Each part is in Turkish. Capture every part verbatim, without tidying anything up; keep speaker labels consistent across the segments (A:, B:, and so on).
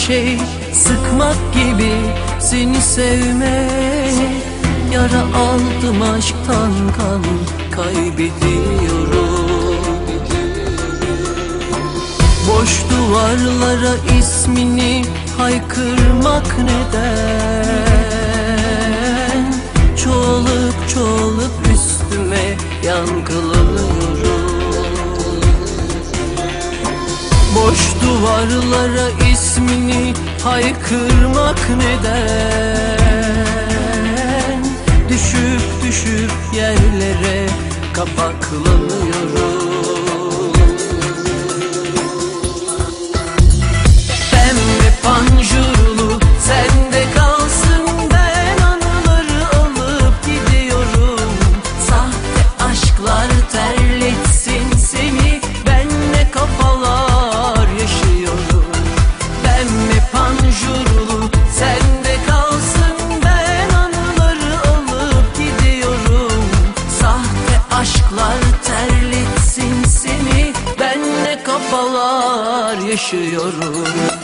A: şey sıkmak gibi seni sevmek. Yara aldım aşktan, kan kaybediyorum. Boş duvarlara ismini haykırmak neden? Çoğalıp çoğalıp üstüme yankılanıyorum. Boş duvarlara ismini haykırmak neden? Düşüp düşüp yerlere kapaklanıyorum. Pembe panjurlu sende kalsın, ben anıları alıp gidiyorum. Sahte aşklar terletsin seni, ben ne kafalar yaşıyorum. Pembe panjurlu sende kalsın, ben anıları alıp gidiyorum. Sahte aşklar terletsin seni, ben ne kafalar yaşıyorum.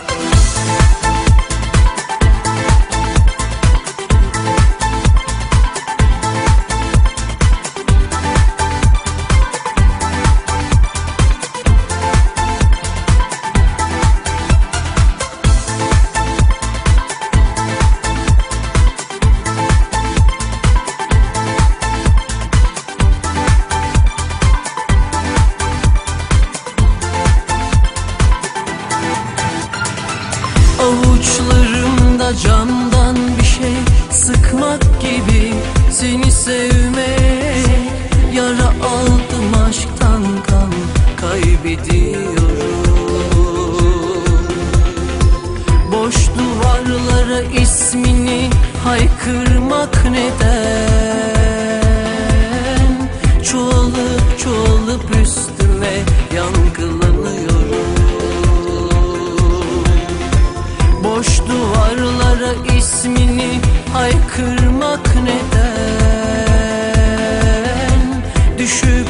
A: Avuçlarımda camdan bir şey sıkmak gibi seni sevmek. Yara aldım aşktan, kan kaybediyorum. Boş duvarlara ismini haykırmak neden? Çoğalıp çoğalıp üstüme yankılanıyorum. Boş duvarlara ismini haykırmak neden? Düşüp